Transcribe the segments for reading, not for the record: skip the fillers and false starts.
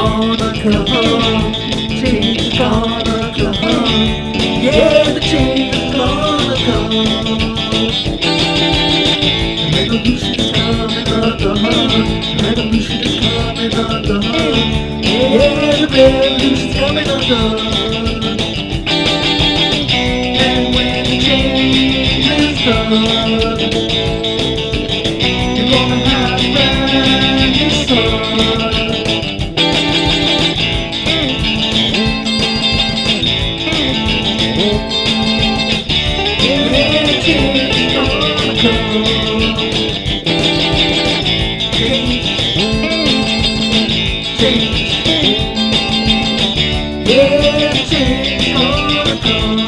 gonna come. Change is gonna come. Yeah, the change is gonna come. Revolution is coming on the hunt. Revolution is coming on the hunt. Yeah, the revolution is coming on the hunt. And when the change is done, you're gonna have a brand new sun. Yeah, the change is gonna come. Yeah, change gonna come.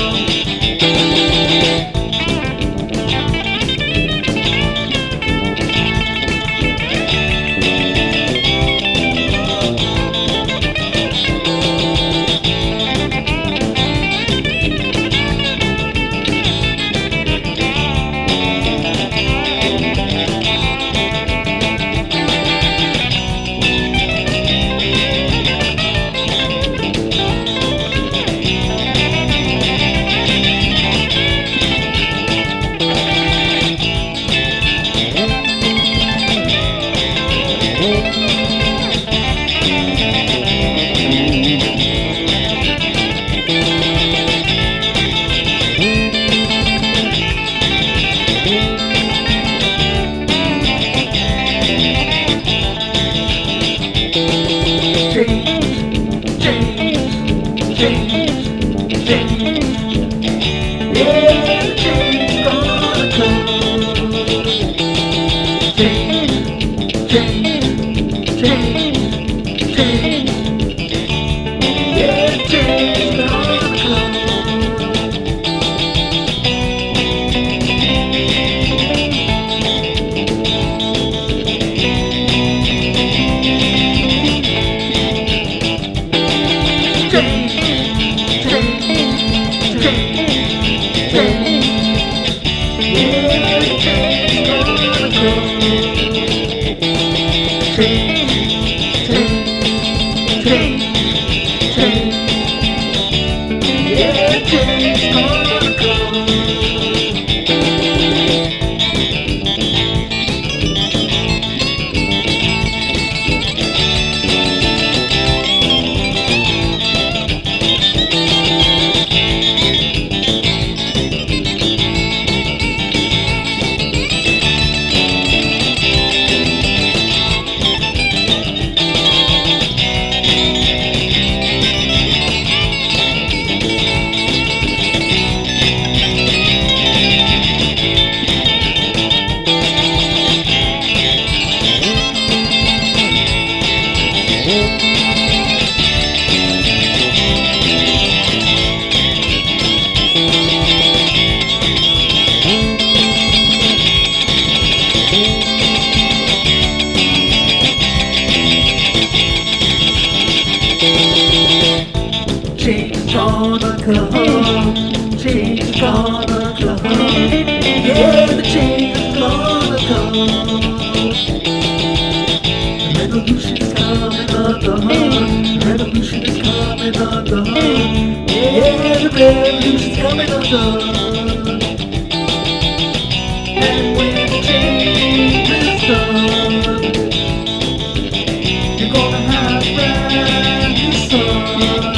Change is gonna come. Yeah, the change is gonna come. Revolution is coming on the hunt. Revolution is coming on the hunt. Yeah, the revolution is coming on the hunt. And when the change is done, you're gonna have a brand new sun.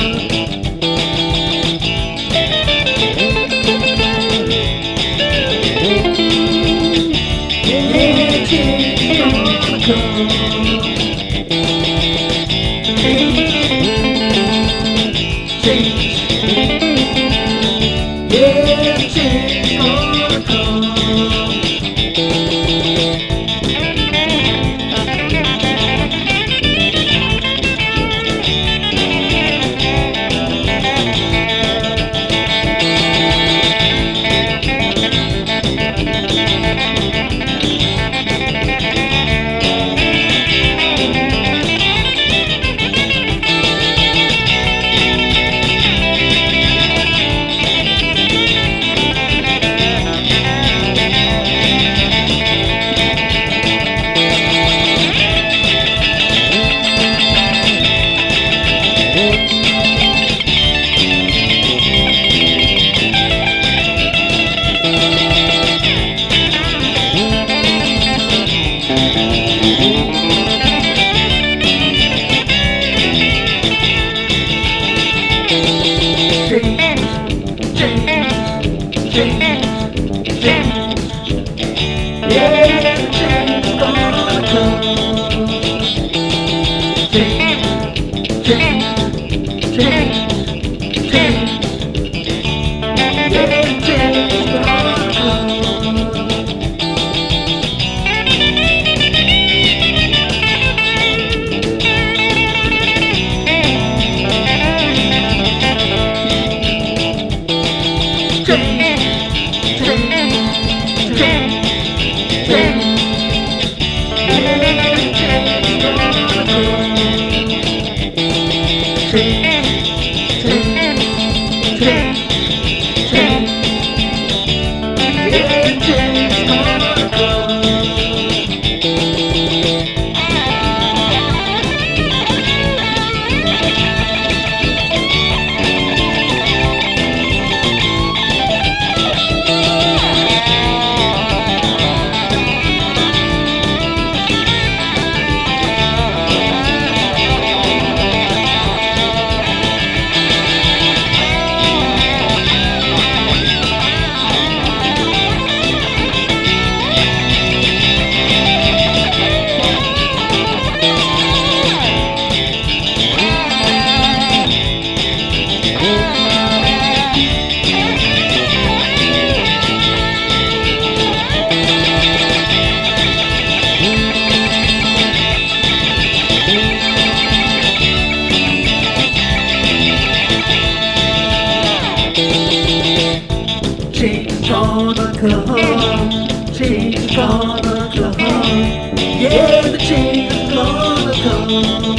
gonna come. Change is gonna come. Yeah, the change is gonna come.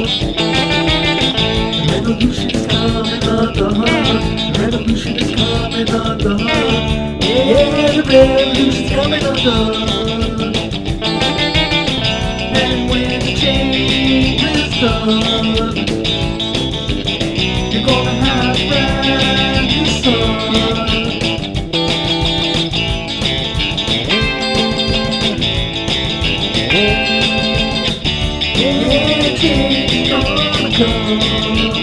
Revolution is coming on the hunt. Revolution is coming on the hunt. Yeah, the revolution's coming on the hunt. And when the change is done, you're gonna have brand new sun. Yeah, change is gonna come.